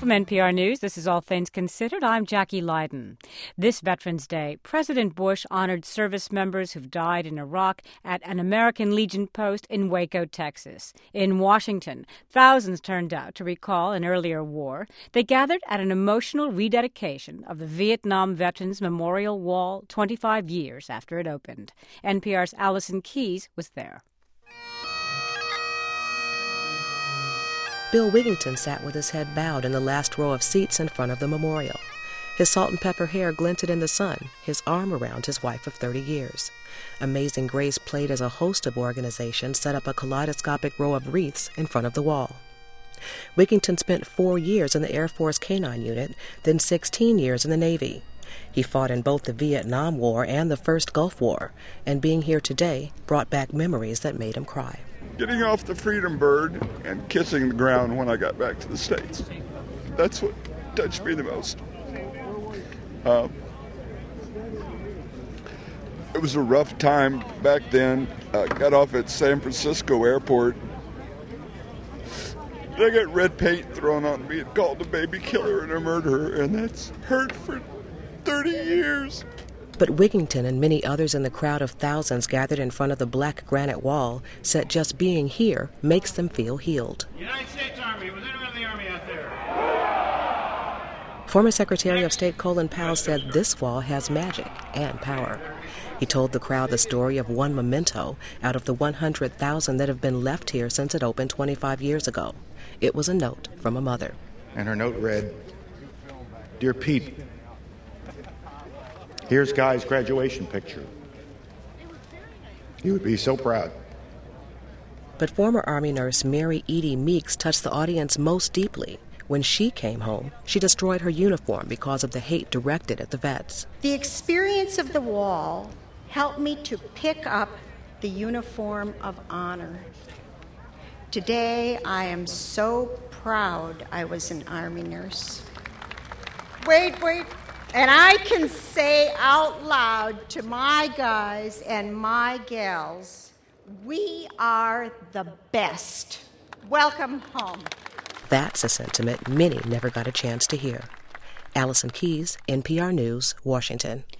From NPR News, this is All Things Considered. I'm Jackie Leiden. This Veterans Day, President Bush honored service members who've died in Iraq at an American Legion post in Waco, Texas. In Washington, thousands turned out to recall an earlier war. They gathered at an emotional rededication of the Vietnam Veterans Memorial Wall 25 years after it opened. NPR's Allison Keyes was there. Bill Wigington sat with his head bowed in the last row of seats in front of the memorial. His salt and pepper hair glinted in the sun, his arm around his wife of 30 years. Amazing Grace played as a host of organizations set up a kaleidoscopic row of wreaths in front of the wall. Wigington spent 4 years in the Air Force K-9 unit, then 16 years in the Navy. He fought in both the Vietnam War and the First Gulf War, and being here today brought back memories that made him cry. Getting off the Freedom Bird and kissing the ground when I got back to the States. That's what touched me the most. It was a rough time back then. Got off at San Francisco Airport. I got red paint thrown on me and called a baby killer and a murderer, and that's hurt for 30 years. But Wigington and many others in the crowd of thousands gathered in front of the black granite wall said just being here makes them feel healed. United States Army, was anyone in the Army out there? Former Secretary of State Colin Powell said this wall has magic and power. He told the crowd the story of one memento out of the 100,000 that have been left here since it opened 25 years ago. It was a note from a mother. And her note read, "Dear Pete, here's Guy's graduation picture. You would be so proud." But former Army nurse Mary Edie Meeks touched the audience most deeply. When she came home, she destroyed her uniform because of the hate directed at the vets. The experience of the wall helped me to pick up the uniform of honor. Today, I am so proud I was an Army nurse. Wait. And I can say out loud to my guys and my gals, we are the best. Welcome home. That's a sentiment many never got a chance to hear. Allison Keyes, NPR News, Washington.